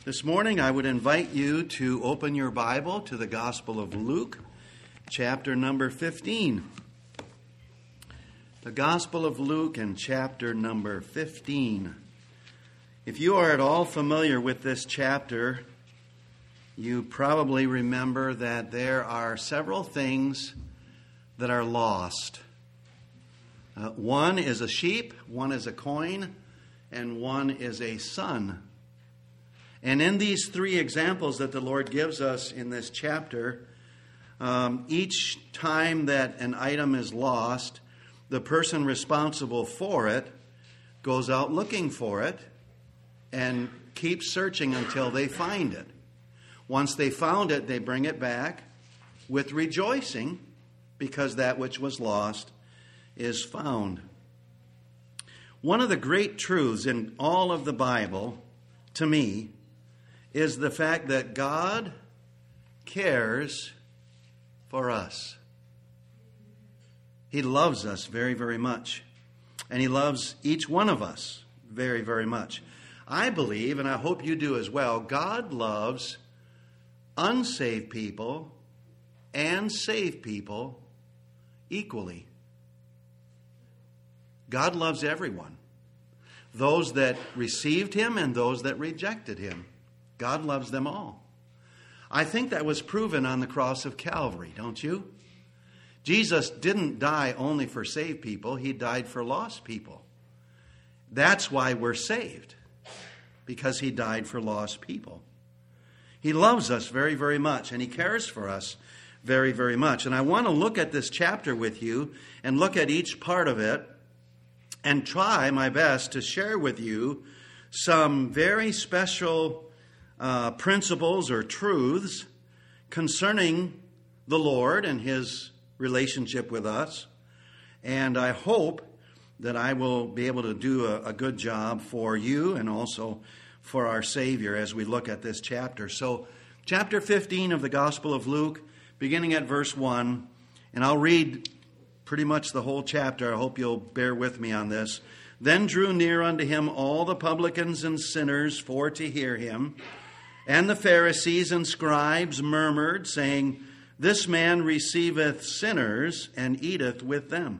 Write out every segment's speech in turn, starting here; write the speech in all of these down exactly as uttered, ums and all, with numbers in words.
This morning I would invite you to open your Bible to the Gospel of Luke, chapter number fifteen. The Gospel of Luke and chapter number fifteen. If you are at all familiar with this chapter, you probably remember that there are several things that are lost. Uh, one is a sheep, one is a coin, and one is a son. And in these three examples that the Lord gives us in this chapter, um, each time that an item is lost, the person responsible for it goes out looking for it and keeps searching until they find it. Once they found it, they bring it back with rejoicing because that which was lost is found. One of the great truths in all of the Bible, to me, is the fact that God cares for us. He loves us very, very much. And He loves each one of us very, very much. I believe, and I hope you do as well, God loves unsaved people and saved people equally. God loves everyone. Those that received Him and those that rejected Him. God loves them all. I think that was proven on the cross of Calvary, don't you? Jesus didn't die only for saved people. He died for lost people. That's why we're saved, because He died for lost people. He loves us very, very much, and He cares for us very, very much. And I want to look at this chapter with you and look at each part of it and try my best to share with you some very special Uh, principles or truths concerning the Lord and His relationship with us. And I hope that I will be able to do a, a good job for you and also for our Savior as we look at this chapter. So, chapter fifteen of the Gospel of Luke, beginning at verse one, and I'll read pretty much the whole chapter. I hope you'll bear with me on this. Then drew near unto Him all the publicans and sinners for to hear Him. And the Pharisees and scribes murmured, saying, This man receiveth sinners, and eateth with them.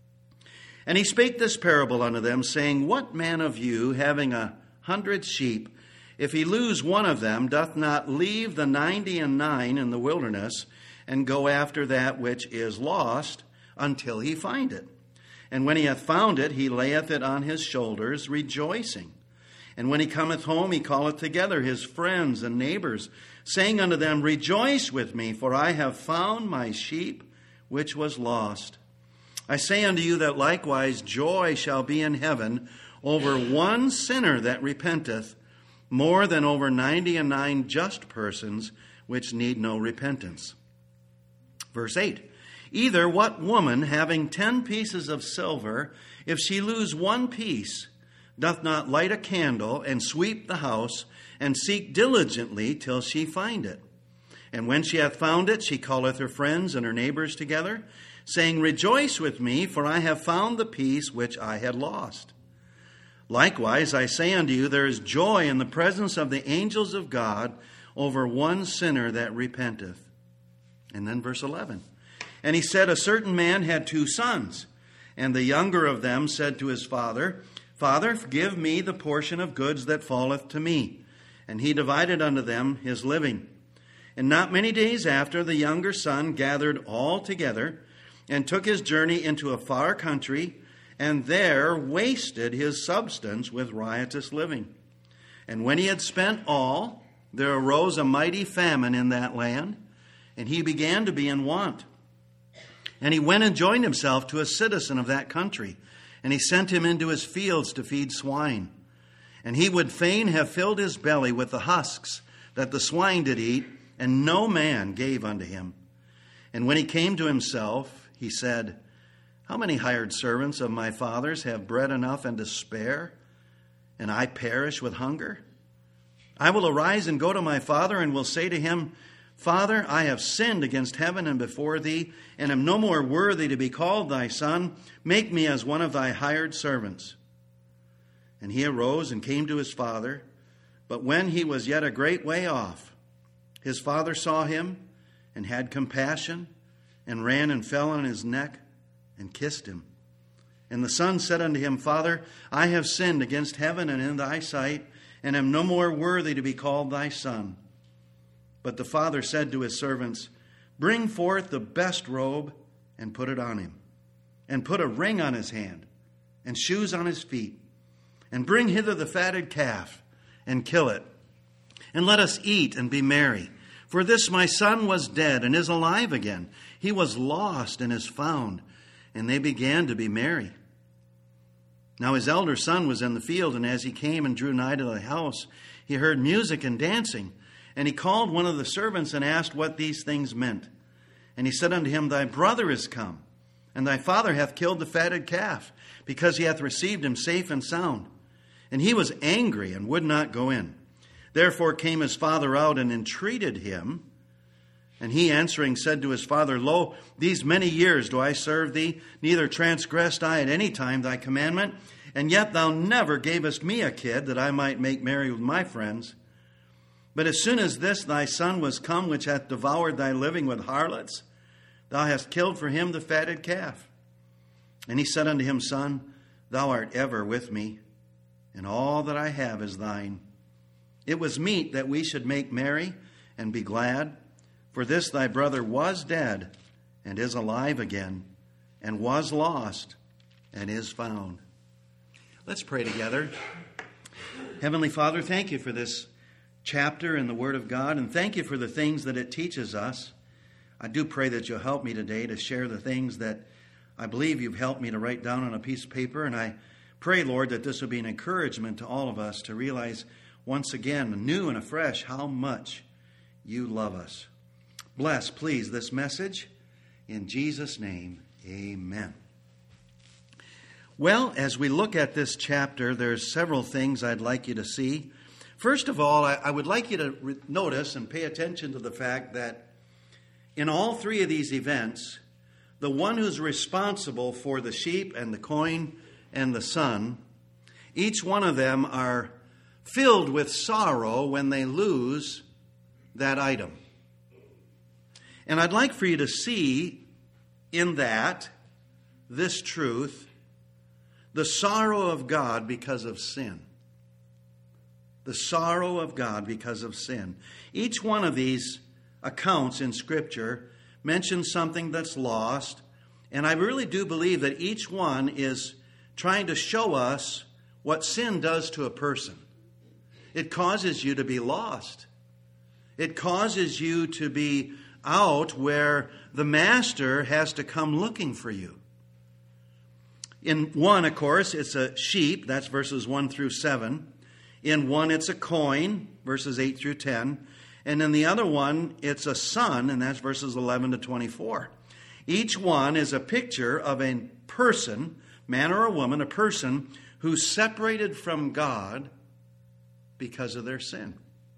And He spake this parable unto them, saying, What man of you, having a hundred sheep, if he lose one of them, doth not leave the ninety and nine in the wilderness, and go after that which is lost, until he find it? And when he hath found it, he layeth it on his shoulders, rejoicing. And when he cometh home, he calleth together his friends and neighbors, saying unto them, Rejoice with me, for I have found my sheep which was lost. I say unto you that likewise joy shall be in heaven over one sinner that repenteth, more than over ninety and nine just persons which need no repentance. Verse eight. Either what woman, having ten pieces of silver, if she lose one piece, doth not light a candle, and sweep the house, and seek diligently till she find it? And when she hath found it, she calleth her friends and her neighbors together, saying, Rejoice with me, for I have found the piece which I had lost. Likewise, I say unto you, there is joy in the presence of the angels of God over one sinner that repenteth. And then verse eleven. And he said, A certain man had two sons, and the younger of them said to his father, Father, give me the portion of goods that falleth to me. And he divided unto them his living. And not many days after, the younger son gathered all together, and took his journey into a far country, and there wasted his substance with riotous living. And when he had spent all, there arose a mighty famine in that land, and he began to be in want. And he went and joined himself to a citizen of that country, and he sent him into his fields to feed swine. And he would fain have filled his belly with the husks that the swine did eat, and no man gave unto him. And when he came to himself, he said, How many hired servants of my father's have bread enough and to spare, and I perish with hunger? I will arise and go to my father, and will say to him, Father, I have sinned against heaven and before thee, and am no more worthy to be called thy son. Make me as one of thy hired servants. And he arose and came to his father. But when he was yet a great way off, his father saw him and had compassion and ran and fell on his neck and kissed him. And the son said unto him, Father, I have sinned against heaven and in thy sight, and am no more worthy to be called thy son. But the father said to his servants, Bring forth the best robe and put it on him, and put a ring on his hand and shoes on his feet, and bring hither the fatted calf and kill it, and let us eat and be merry. For this my son was dead and is alive again. He was lost and is found. And they began to be merry. Now his elder son was in the field, and as he came and drew nigh to the house, he heard music and dancing. And he called one of the servants and asked what these things meant. And he said unto him, Thy brother is come, and thy father hath killed the fatted calf, because he hath received him safe and sound. And he was angry and would not go in. Therefore came his father out and entreated him. And he answering said to his father, Lo, these many years do I serve thee, neither transgressed I at any time thy commandment, and yet thou never gavest me a kid that I might make merry with my friends. But as soon as this thy son was come, which hath devoured thy living with harlots, thou hast killed for him the fatted calf. And he said unto him, Son, thou art ever with me, and all that I have is thine. It was meet that we should make merry and be glad. For this thy brother was dead, and is alive again, and was lost, and is found. Let's pray together. Heavenly Father, thank you for this chapter in the Word of God, and thank you for the things that it teaches us. I do pray that you'll help me today to share the things that I believe you've helped me to write down on a piece of paper, and I pray, Lord, that this will be an encouragement to all of us to realize once again, anew and afresh, how much you love us. Bless, please, this message. In Jesus' name, amen. Well, as we look at this chapter, there's several things I'd like you to see. First of all, I, I would like you to re- notice and pay attention to the fact that in all three of these events, the one who's responsible for the sheep and the coin and the son, each one of them are filled with sorrow when they lose that item. And I'd like for you to see in that, this truth, the sorrow of God because of sin. The sorrow of God because of sin. Each one of these accounts in Scripture mentions something that's lost, and I really do believe that each one is trying to show us what sin does to a person. It causes you to be lost. It causes you to be out where the master has to come looking for you. In one, of course, it's a sheep. That's verses one through seven. In one, it's a coin, verses eight through ten. And in the other one, it's a son, and that's verses eleven to twenty-four. Each one is a picture of a person, man or a woman, a person who's separated from God because of their sin.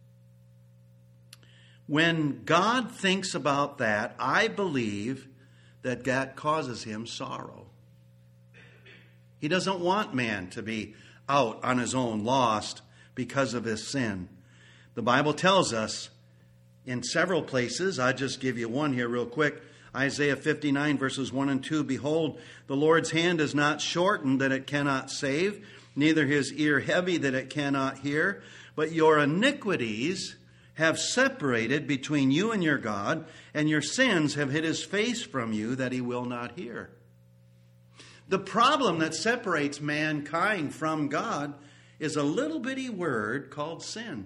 When God thinks about that, I believe that that causes him sorrow. He doesn't want man to be out on his own, lost because of his sin. The Bible tells us in several places, I'll just give you one here real quick. Isaiah fifty-nine verses one and two, Behold, the Lord's hand is not shortened that it cannot save, neither his ear heavy that it cannot hear, but your iniquities have separated between you and your God, and your sins have hid his face from you that he will not hear. The problem that separates mankind from God is a little bitty word called sin.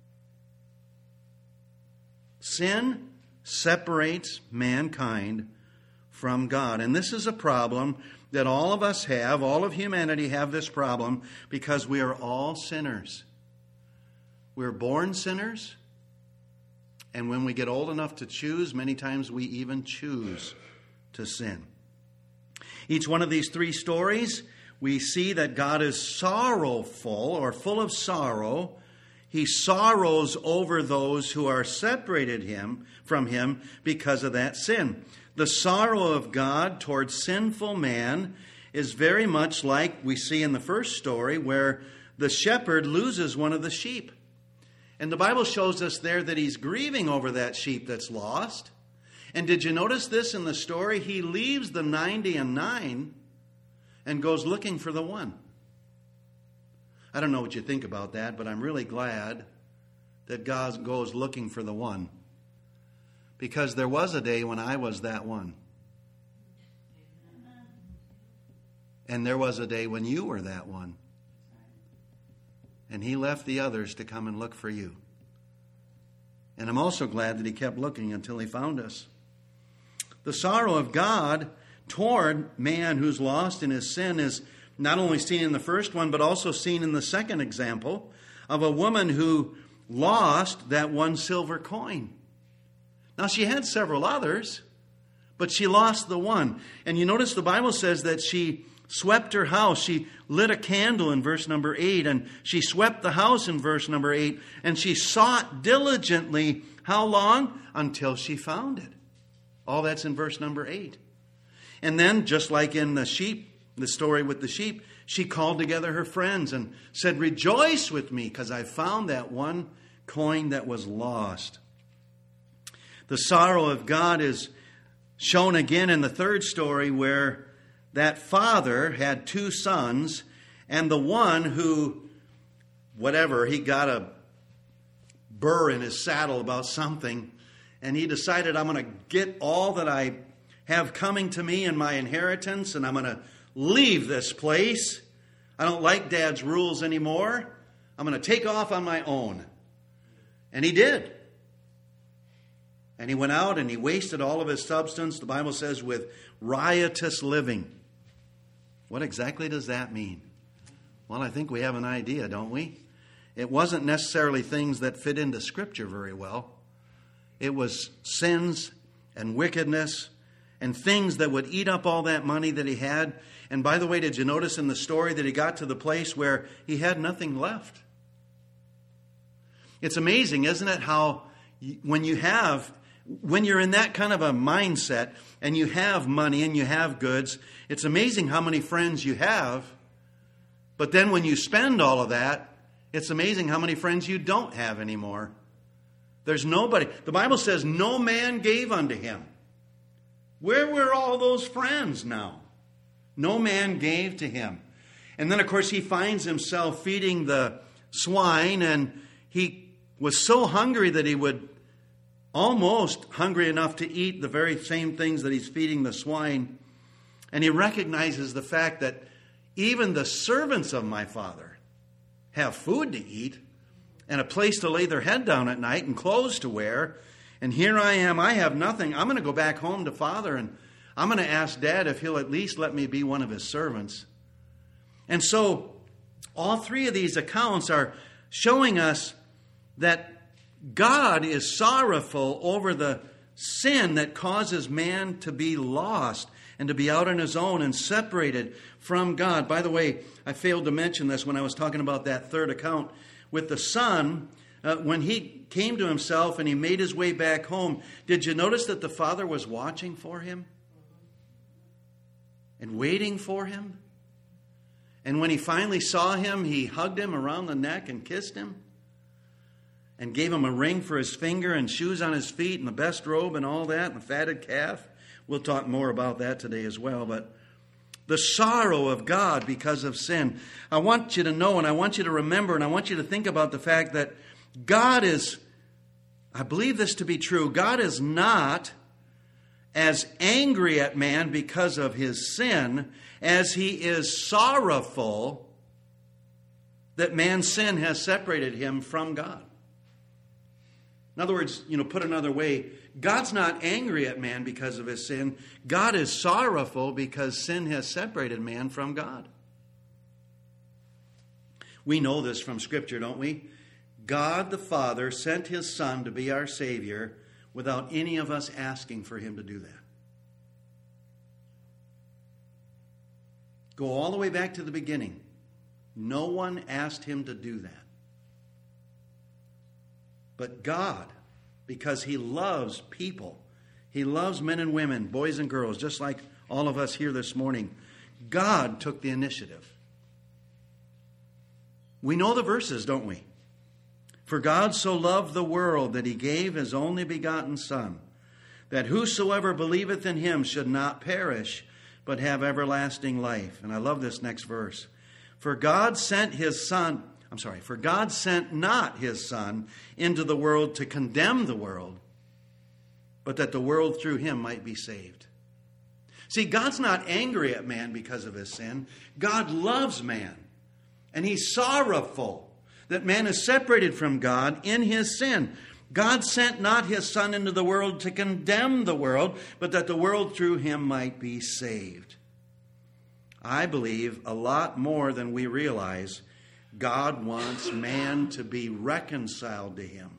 Sin separates mankind from God. And this is a problem that all of us have, all of humanity have this problem because we are all sinners. We're born sinners. And when we get old enough to choose, many times we even choose to sin. Each one of these three stories, we see that God is sorrowful or full of sorrow. He sorrows over those who are separated him from him because of that sin. The sorrow of God towards sinful man is very much like we see in the first story where the shepherd loses one of the sheep. And the Bible shows us there that he's grieving over that sheep that's lost. And did you notice this in the story? He leaves the ninety and nine and goes looking for the one. I don't know what you think about that, but I'm really glad that God goes looking for the one. Because there was a day when I was that one. And there was a day when you were that one. And he left the others to come and look for you. And I'm also glad that he kept looking until he found us. The sorrow of God toward man who's lost in his sin is not only seen in the first one, but also seen in the second example of a woman who lost that one silver coin. Now, she had several others, but she lost the one. And you notice the Bible says that she swept her house. She lit a candle in verse number eight, and she swept the house in verse number eight, and she sought diligently, how long? Until she found it. All that's in verse number eight. And then, just like in the sheep, the story with the sheep, she called together her friends and said, rejoice with me, because I found that one coin that was lost. The sorrow of God is shown again in the third story, where that father had two sons, and the one who, whatever, he got a burr in his saddle about something, and he decided, I'm going to get all that I have coming to me in my inheritance, and I'm going to leave this place. I don't like Dad's rules anymore. I'm going to take off on my own. And he did. And he went out and he wasted all of his substance, the Bible says, with riotous living. What exactly does that mean? Well, I think we have an idea, don't we? It wasn't necessarily things that fit into Scripture very well. It was sins and wickedness and things that would eat up all that money that he had. And by the way, did you notice in the story that he got to the place where he had nothing left? It's amazing, isn't it, how when you have, when you're in that kind of a mindset and you have money and you have goods, it's amazing how many friends you have. But then when you spend all of that, it's amazing how many friends you don't have anymore. There's nobody. The Bible says no man gave unto him. Where were all those friends now? No man gave to him. And then, of course, he finds himself feeding the swine, and he was so hungry that he would almost hungry enough to eat the very same things that he's feeding the swine. And he recognizes the fact that even the servants of my father have food to eat and a place to lay their head down at night and clothes to wear. And here I am, I have nothing. I'm going to go back home to Father, and I'm going to ask Dad if he'll at least let me be one of his servants. And so all three of these accounts are showing us that God is sorrowful over the sin that causes man to be lost and to be out on his own and separated from God. By the way, I failed to mention this when I was talking about that third account with the son. Uh, when he came to himself and he made his way back home, did you notice that the father was watching for him and waiting for him? And when he finally saw him, he hugged him around the neck and kissed him and gave him a ring for his finger and shoes on his feet and the best robe and all that and a fatted calf. We'll talk more about that today as well. But the sorrow of God because of sin. I want you to know, and I want you to remember, and I want you to think about the fact that God is, I believe this to be true, God is not as angry at man because of his sin as he is sorrowful that man's sin has separated him from God. In other words, you know, put another way, God's not angry at man because of his sin. God is sorrowful because sin has separated man from God. We know this from Scripture, don't we? God the Father sent his Son to be our Savior without any of us asking for him to do that. Go all the way back to the beginning. No one asked him to do that. But God, because he loves people, he loves men and women, boys and girls, just like all of us here this morning, God took the initiative. We know the verses, don't we? For God so loved the world that he gave his only begotten Son, that whosoever believeth in him should not perish, but have everlasting life. And I love this next verse. For God sent his Son, I'm sorry, for God sent not his Son into the world to condemn the world, but that the world through him might be saved. See, God's not angry at man because of his sin. God loves man, and he's sorrowful that man is separated from God in his sin. God sent not his Son into the world to condemn the world, but that the world through him might be saved. I believe a lot more than we realize, God wants man to be reconciled to him.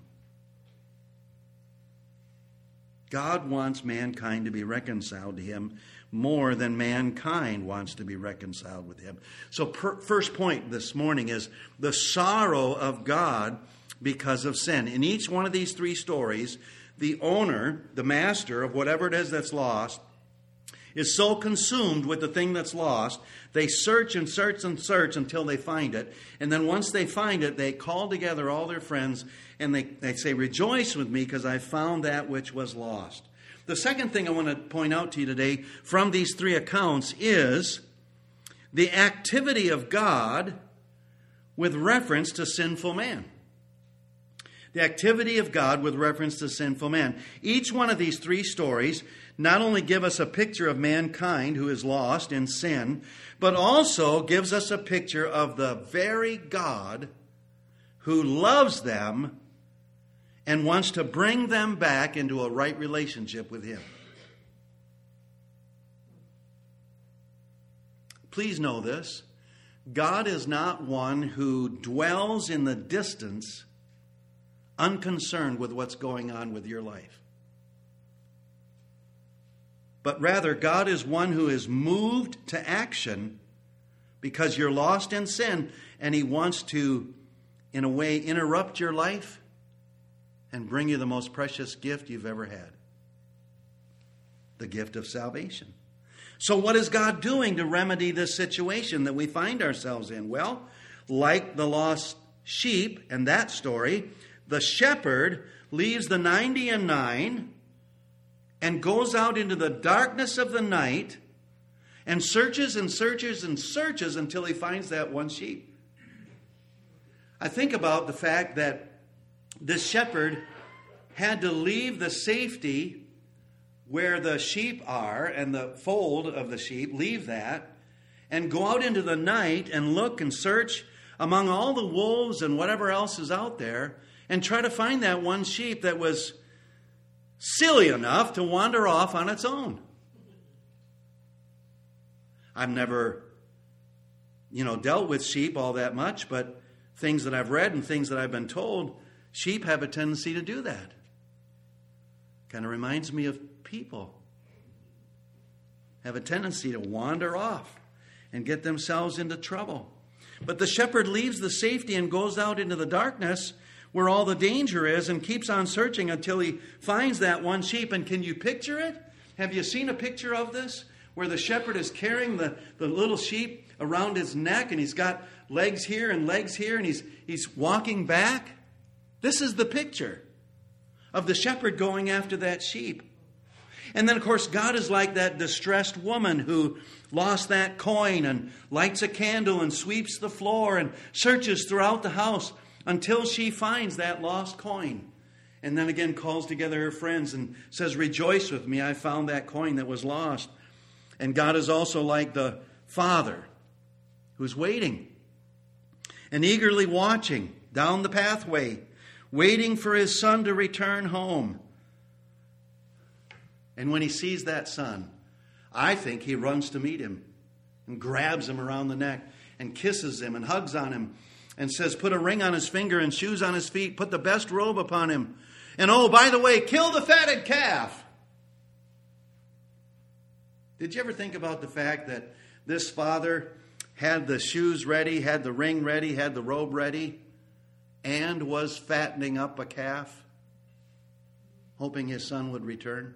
God wants mankind to be reconciled to him more than mankind wants to be reconciled with him. So per, first point this morning is the sorrow of God because of sin. In each one of these three stories, the owner, the master of whatever it is that's lost, is so consumed with the thing that's lost, they search and search and search until they find it. And then once they find it, they call together all their friends and they, they say, rejoice with me because I found that which was lost. The second thing I want to point out to you today from these three accounts is the activity of God with reference to sinful man. The activity of God with reference to sinful man. Each one of these three stories not only give us a picture of mankind who is lost in sin, but also gives us a picture of the very God who loves them and wants to bring them back into a right relationship with him. Please know this. God is not one who dwells in the distance, unconcerned with what's going on with your life. But rather, God is one who is moved to action because you're lost in sin, and he wants to, in a way, interrupt your life and bring you the most precious gift you've ever had. The gift of salvation. So what is God doing to remedy this situation that we find ourselves in? Well, like the lost sheep and that story, the shepherd leaves the ninety and nine and goes out into the darkness of the night and searches and searches and searches until he finds that one sheep. I think about the fact that this shepherd had to leave the safety where the sheep are and the fold of the sheep, leave that, and go out into the night and look and search among all the wolves and whatever else is out there and try to find that one sheep that was silly enough to wander off on its own. I've never, you know, dealt with sheep all that much, but things that I've read and things that I've been told, sheep have a tendency to do that. Kind of reminds me of people. Have a tendency to wander off and get themselves into trouble. But the shepherd leaves the safety and goes out into the darkness where all the danger is and keeps on searching until he finds that one sheep. And can you picture it? Have you seen a picture of this? Where the shepherd is carrying the, the little sheep around his neck and he's got legs here and legs here and he's he's walking back. This is the picture of the shepherd going after that sheep. And then, of course, God is like that distressed woman who lost that coin and lights a candle and sweeps the floor and searches throughout the house until she finds that lost coin. And then again calls together her friends and says, rejoice with me, I found that coin that was lost. And God is also like the father who's waiting and eagerly watching down the pathway, waiting for his son to return home. And when he sees that son, I think he runs to meet him and grabs him around the neck and kisses him and hugs on him and says, put a ring on his finger and shoes on his feet, put the best robe upon him. And oh, by the way, kill the fatted calf. Did you ever think about the fact that this father had the shoes ready, had the ring ready, had the robe ready, and was fattening up a calf, hoping his son would return?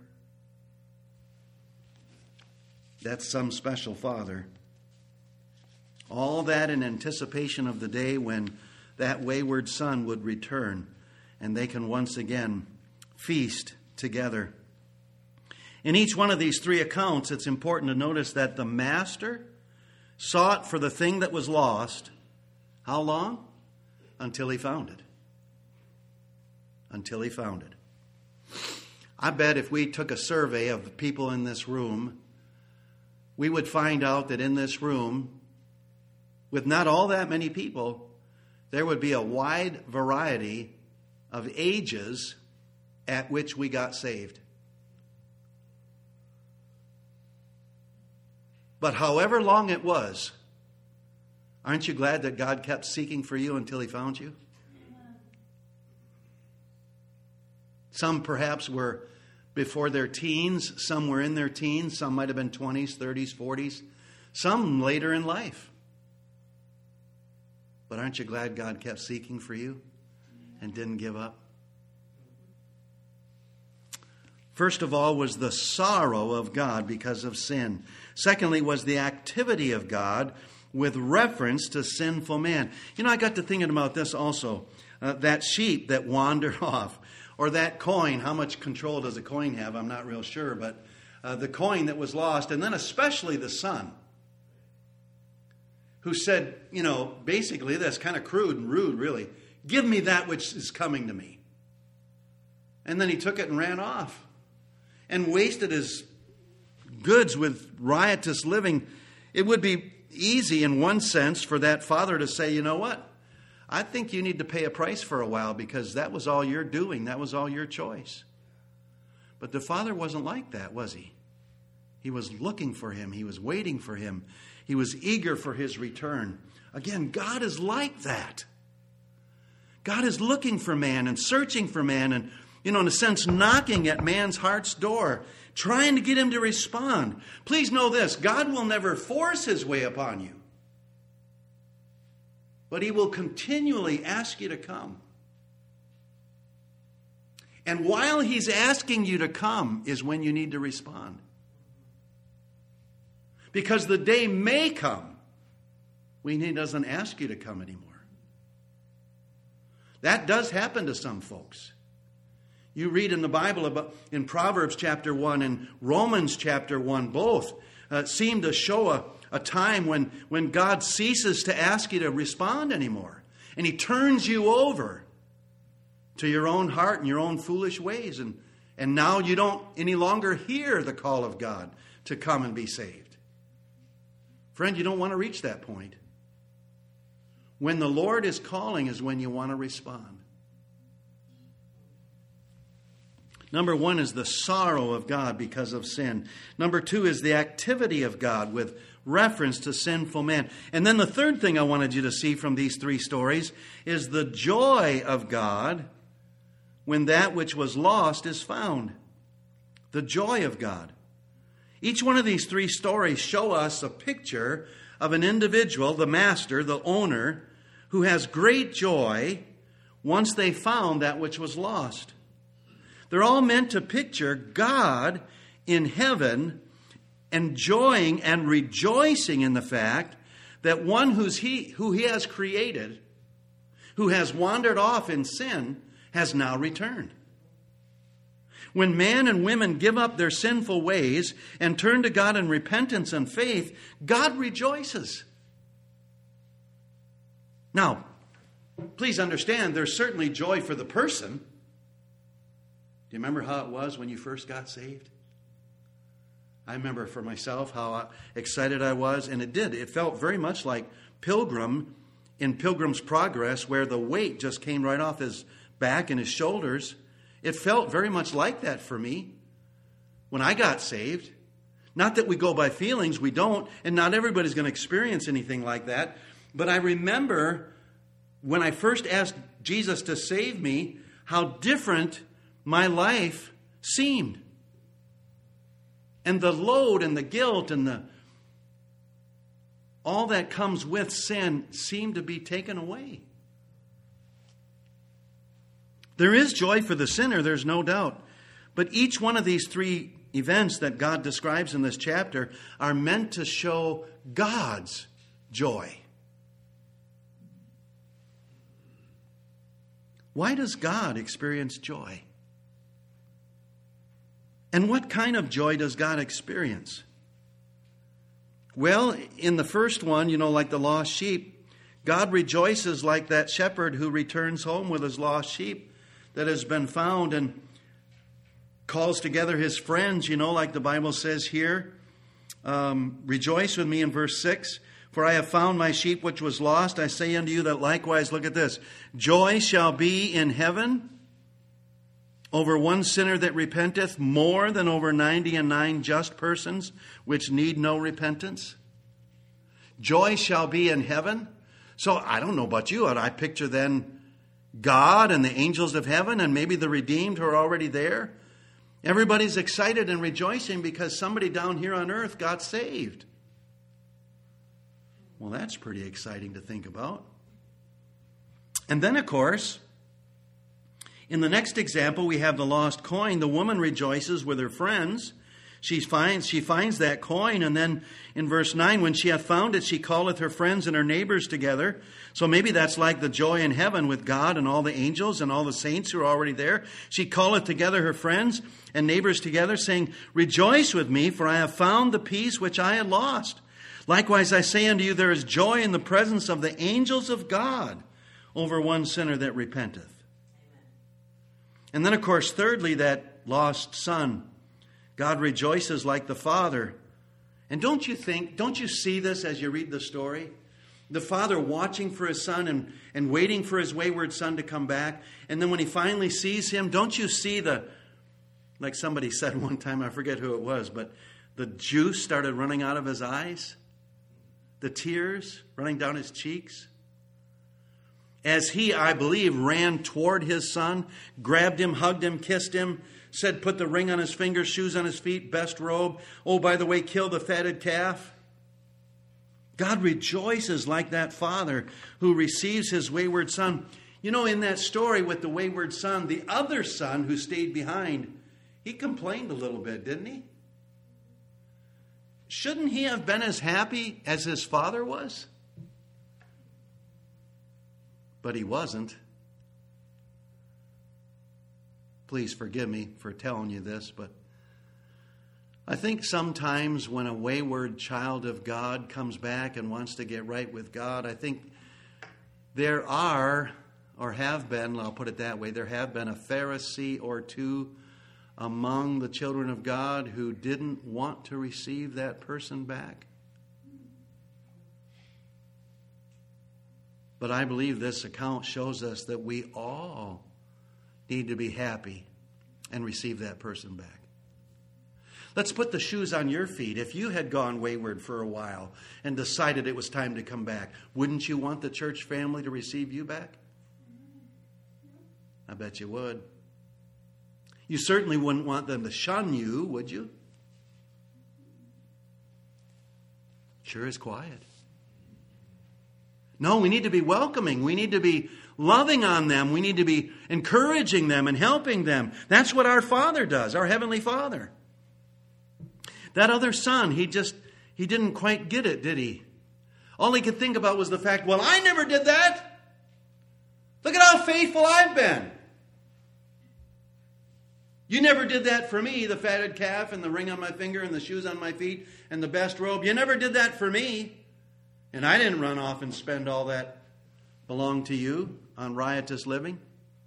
That's some special father. All that in anticipation of the day when that wayward son would return, and they can once again feast together. In each one of these three accounts, it's important to notice that the master sought for the thing that was lost. How long? Until he found it. Until he found it. I bet if we took a survey of the people in this room, we would find out that in this room, with not all that many people, there would be a wide variety of ages at which we got saved. But however long it was, aren't you glad that God kept seeking for you until he found you? Some perhaps were before their teens, some were in their teens, some might have been twenties, thirties, forties, some later in life. But aren't you glad God kept seeking for you and didn't give up? First of all was the sorrow of God because of sin. Secondly was the activity of God with reference to sinful man. You know, I got to thinking about this also. Uh, that sheep that wandered off, or that coin. How much control does a coin have? I'm not real sure. But uh, the coin that was lost, and then especially the son, who said, you know, basically, that's kind of crude and rude, really. Give me that which is coming to me. And then he took it and ran off and wasted his goods with riotous living. It would be easy in one sense for that father to say, you know what? I think you need to pay a price for a while because that was all you're doing. That was all your choice. But the father wasn't like that, was he? He was looking for him. He was waiting for him. He was eager for his return. Again, God is like that. God is looking for man and searching for man and, you know, in a sense, knocking at man's heart's door, trying to get him to respond. Please know this, God will never force his way upon you. But he will continually ask you to come. And while he's asking you to come is when you need to respond. Because the day may come when he doesn't ask you to come anymore. That does happen to some folks. You read in the Bible about, in Proverbs chapter one and Romans chapter one, both uh, seem to show a, a time when, when God ceases to ask you to respond anymore. And he turns you over to your own heart and your own foolish ways. And, and now you don't any longer hear the call of God to come and be saved. Friend, you don't want to reach that point. When the Lord is calling is when you want to respond. Number one is the sorrow of God because of sin. Number two is the activity of God with reference to sinful man. And then the third thing I wanted you to see from these three stories is the joy of God when that which was lost is found. The joy of God. Each one of these three stories show us a picture of an individual, the master, the owner, who has great joy once they found that which was lost. They're all meant to picture God in heaven enjoying and rejoicing in the fact that one who's he, who he has created, who has wandered off in sin, has now returned. When man and women give up their sinful ways and turn to God in repentance and faith, God rejoices. Now, please understand, there's certainly joy for the person. Do you remember how it was when you first got saved? I remember for myself how excited I was, and it did. It felt very much like Pilgrim in Pilgrim's Progress, where the weight just came right off his back and his shoulders. It felt very much like that for me when I got saved. Not that we go by feelings, we don't, and not everybody's going to experience anything like that. But I remember when I first asked Jesus to save me, how different my life seemed. And the load and the guilt and the all that comes with sin seemed to be taken away. There is joy for the sinner, there's no doubt. But each one of these three events that God describes in this chapter are meant to show God's joy. Why does God experience joy? And what kind of joy does God experience? Well, in the first one, you know, like the lost sheep, God rejoices like that shepherd who returns home with his lost sheep that has been found and calls together his friends, you know, like the Bible says here. Um, rejoice with me in verse six. For I have found my sheep which was lost. I say unto you that likewise, look at this, joy shall be in heaven over one sinner that repenteth more than over ninety and nine just persons which need no repentance. Joy shall be in heaven. So I don't know about you, I picture then God and the angels of heaven and maybe the redeemed who are already there. Everybody's excited and rejoicing because somebody down here on earth got saved. Well, that's pretty exciting to think about. And then, of course, in the next example, we have the lost coin. The woman rejoices with her friends. She finds, she finds that coin, and then in verse nine, when she hath found it, she calleth her friends and her neighbors together. So maybe that's like the joy in heaven with God and all the angels and all the saints who are already there. She calleth together her friends and neighbors together, saying, rejoice with me, for I have found the piece which I had lost. Likewise, I say unto you, there is joy in the presence of the angels of God over one sinner that repenteth. And then, of course, thirdly, that lost son. God rejoices like the Father. And don't you think, don't you see this as you read the story? The Father watching for his son and, and waiting for his wayward son to come back. And then when he finally sees him, don't you see the, like somebody said one time, I forget who it was, but the juice started running out of his eyes? The tears running down his cheeks? As he, I believe, ran toward his son, grabbed him, hugged him, kissed him, said, put the ring on his finger, shoes on his feet, best robe. Oh, by the way, kill the fatted calf. God rejoices like that father who receives his wayward son. You know, in that story with the wayward son, the other son who stayed behind, he complained a little bit, didn't he? Shouldn't he have been as happy as his father was? But he wasn't. Please forgive me for telling you this, but I think sometimes when a wayward child of God comes back and wants to get right with God, I think there are, or have been, I'll put it that way, there have been a Pharisee or two among the children of God who didn't want to receive that person back. But I believe this account shows us that we all need to be happy and receive that person back. Let's put the shoes on your feet. If you had gone wayward for a while and decided it was time to come back, wouldn't you want the church family to receive you back? I bet you would. You certainly wouldn't want them to shun you, would you? Sure is quiet. No, we need to be welcoming. We need to be loving on them. We need to be encouraging them and helping them. That's what our Father does, our Heavenly Father. That other son, he just, he didn't quite get it, did he? All he could think about was the fact, well, I never did that. Look at how faithful I've been. You never did that for me, the fatted calf and the ring on my finger and the shoes on my feet and the best robe. You never did that for me. And I didn't run off and spend all that belonged to you on riotous living.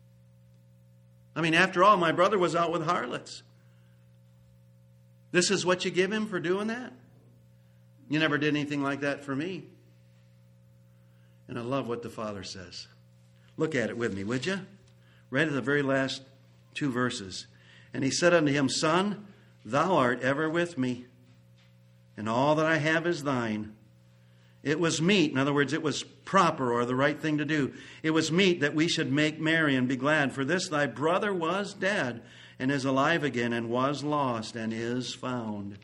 I mean, after all, my brother was out with harlots. This is what you give him for doing that? You never did anything like that for me. And I love what the Father says. Look at it with me, would you? Right at the very last two verses. And he said unto him, Son, thou art ever with me, and all that I have is thine. It was meet, in other words, it was proper or the right thing to do. It was meet that we should make merry and be glad. For this thy brother was dead, and is alive again, and was lost, and is found.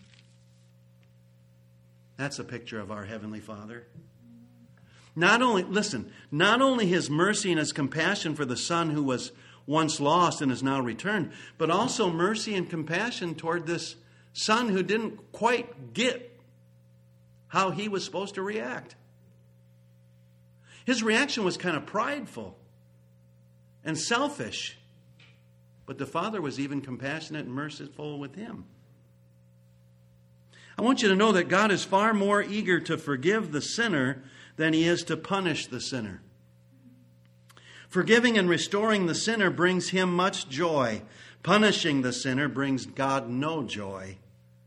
That's a picture of our Heavenly Father. Not only, listen, not only his mercy and his compassion for the son who was once lost and is now returned, but also mercy and compassion toward this son who didn't quite get how he was supposed to react. His reaction was kind of prideful and selfish. But the Father was even compassionate and merciful with him. I want you to know that God is far more eager to forgive the sinner than he is to punish the sinner. Forgiving and restoring the sinner brings him much joy. Punishing the sinner brings God no joy.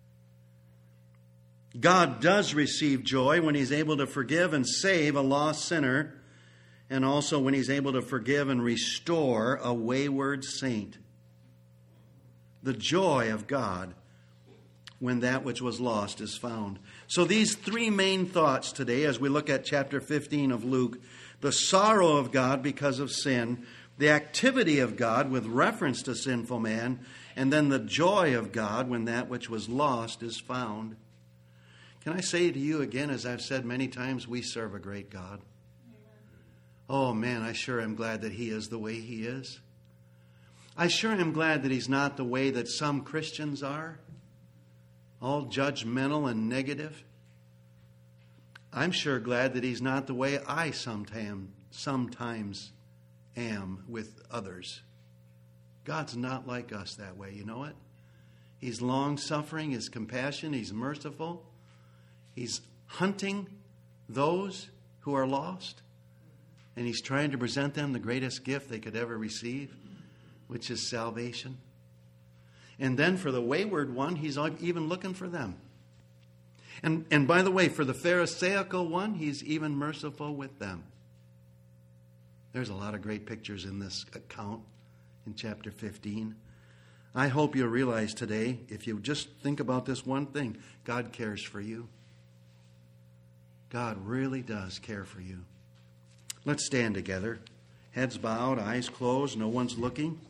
God does receive joy when he's able to forgive and save a lost sinner, and also when he's able to forgive and restore a wayward saint. The joy of God when that which was lost is found. So these three main thoughts today as we look at chapter fifteen of Luke: the sorrow of God because of sin, the activity of God with reference to sinful man, and then the joy of God when that which was lost is found. Can I say to you again, as I've said many times, we serve a great God. Oh man, I sure am glad that he is the way he is. I sure am glad that he's not the way that some Christians are, all judgmental and negative. I'm sure glad that he's not the way I sometimes, sometimes am with others. God's not like us that way, you know it? He's long-suffering, he's compassionate, he's merciful. He's hunting those who are lost, and he's trying to present them the greatest gift they could ever receive, which is salvation. And then for the wayward one, he's even looking for them. And, and by the way, for the Pharisaical one, he's even merciful with them. There's a lot of great pictures in this account in chapter fifteen. I hope you'll realize today, if you just think about this one thing, God cares for you. God really does care for you. Let's stand together. Heads bowed, eyes closed, no one's looking.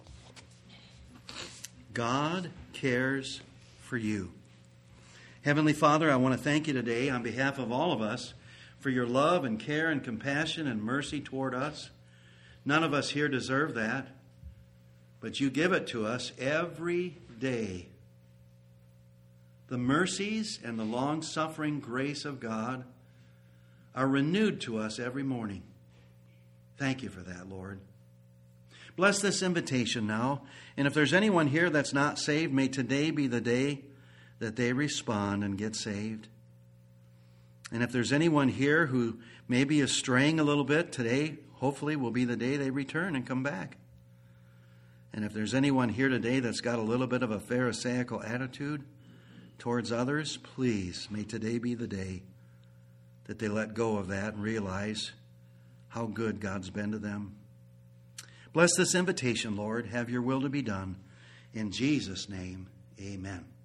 God cares for you. Heavenly Father, I want to thank you today on behalf of all of us for your love and care and compassion and mercy toward us. None of us here deserve that, but you give it to us every day. The mercies and the long-suffering grace of God are renewed to us every morning. Thank you for that, Lord. Bless this invitation now. And if there's anyone here that's not saved, may today be the day that they respond and get saved. And if there's anyone here who maybe is straying a little bit, today hopefully will be the day they return and come back. And if there's anyone here today that's got a little bit of a Pharisaical attitude towards others, please, may today be the day that they let go of that and realize how good God's been to them. Bless this invitation, Lord. Have your will to be done. In Jesus' name, amen.